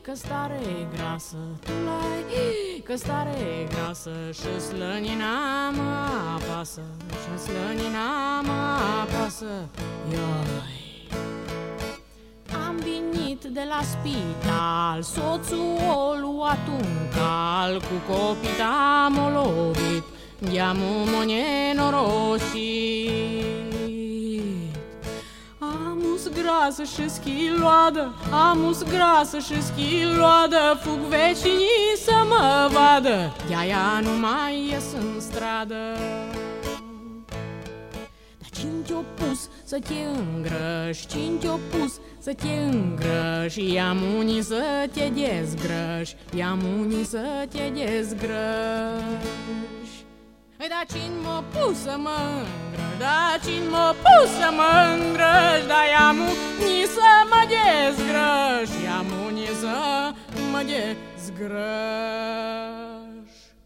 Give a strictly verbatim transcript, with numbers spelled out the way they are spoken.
că stare grasă tu l-ai, că stare grasă și slănina mă apasă, și slănina mă apasă. Ioi. Am venit de la spital, soțul o luat un cal, cu copii am o lovit, i-am o nenorosit. Amus grasă și schiloadă, amus grasă și schiloadă, fug vecinii să mă vadă, de-aia nu mai ies în stradă. Cine te-o pus să te îngrăși, cine te-o pus să te îngrăși, i-am unii să te dezgrăși, i-am unii să te dezgrăși. Da cine m-a pus să mă îngrăși, da cine m-a pus să mă îngrăși, da i-am unii să mă dezgrăși, i-am unii să mă dezgrăși.